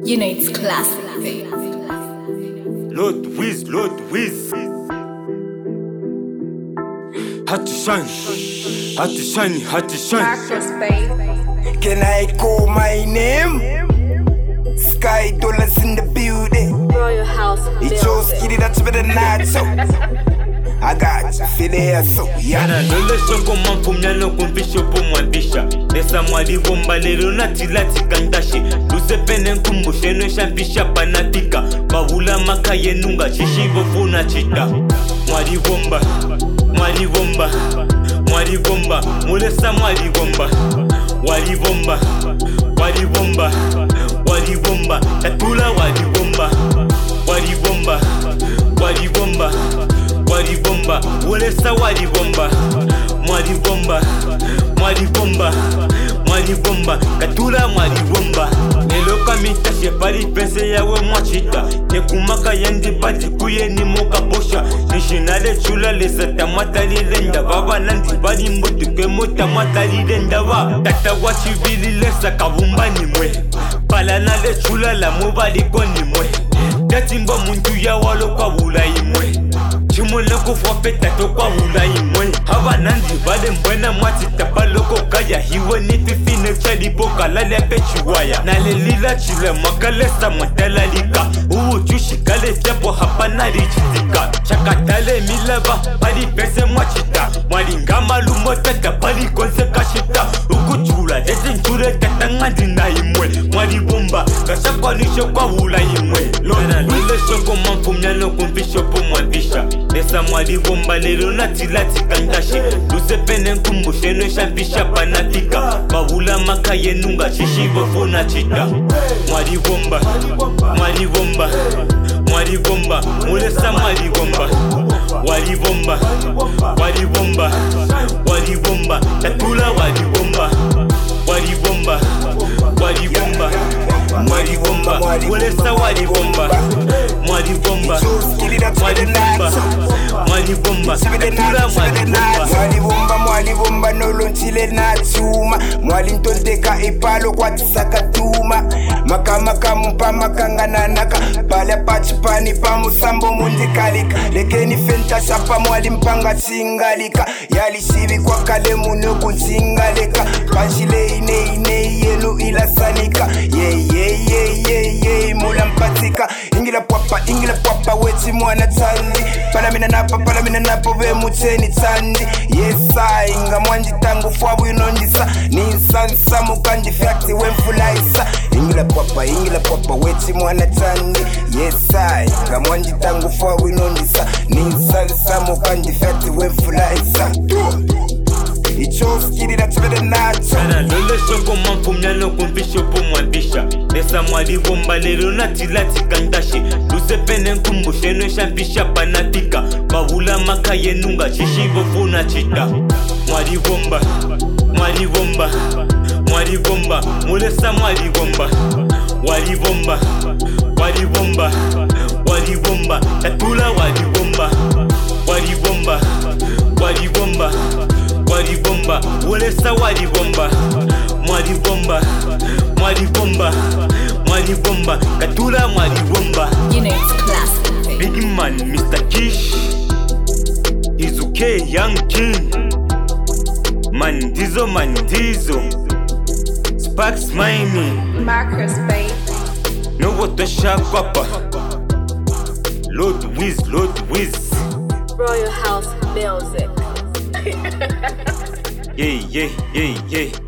You know it's classic, babe. Lord Wiz. Hot to shine. Marcus, babe. Can I call my name? Sky dollars in the building. Royal House. It's your skitty that's better than that, so I got you, feel it, so yeah. Ana lole shoko mampumyano kumpisho po mwambisha Nesa mwali bomba lero natilati kandashi Lusepene nkumbushe no shampisha panatika Bahula makaye nunga chishivo funa chita Mwali bomba Mulesa mwali bomba Wali bomba Tatula wali bomba Ulesa wali bomba Mwali bomba Katula mwali bomba Neloka mitashe pali pense yawe mwachita Nekumaka yandi pati kuye ni moka posha Nishinale chula lesa tamata lilenda Baba nandi bali mbotu ke mota mata lilenda wa Tata wachivili lesa kabumba ni mwe Pala nale chula la mobali koni mwe Datimba muntu ya walo kwa wula imwe Chimona kufwape tato kwa wula imwe Hava nandi bale mbwena mwati tapaloko kaya Hiwe nififine chaliboka lale pechuwaya Nale lila chile makalesa matalalika Uwu chushi kale tiapo hapa narichitika Chakatale milava pali pese mwachita Mwalingama lumotata pali konse kashita Ukuchula desi nchure tatangandi na imwe Mwali bomba kashakwanisho kwa wula imwe Lona lule shoko mampumyano kumpisho po mwambisha Nesa mwali bomba lero natilati kandashi Lusepene nkumbushe no shampisha panatika Bahula makaye nunga chishivo funa chita Mwali bomba Mulesa mwali bomba Wali bomba Tatula wali bomba Ulesa wali bomba Mwali bomba Tatula Mwali bomba nolontile na chuma Mwali ntonteka ipalo kwa tisaka tuma Makamaka mpa makangananaka Pala pachipani pa musambo mundikalika Lekeni fenta shapa mwali mpanga chingalika Yali shibi kwa kale muno kunchingaleka Panchile ine yenu ilasanika Yeah mula mpatika Ingila pwapa wechi mwana tandi Palamina napa we mucheni tandi Yes I inga mwanji tangu fwabu inondisa Ninsansa mukanji fyakti wemfulaisa Ingila pwapa wechi mwana tandi Yes I inga mwanji tangu fwabu inondisa Ninsansa mukanji fyakti wemfulaisa Icho skiri that's better nacho Ana lole shoko mampumyano kumpisho po mwambisha Nesa mwali bomba lero natilati kandashi Lusepene nkumbushe no shampisha panatika Bahula makaye nunga chishivo funa chita Mwali bomba Mulesa mwali bomba Wali bomba Tatula wali bomba Ulesa wali bomba Mwali bomba Katula mwali bomba You know it's classic, babe. Big man Mr. Kish Izuke Young King Mandizo Sparks Miami Marcus, babe. No water shark papa Lord Wiz Royal House music. Yeah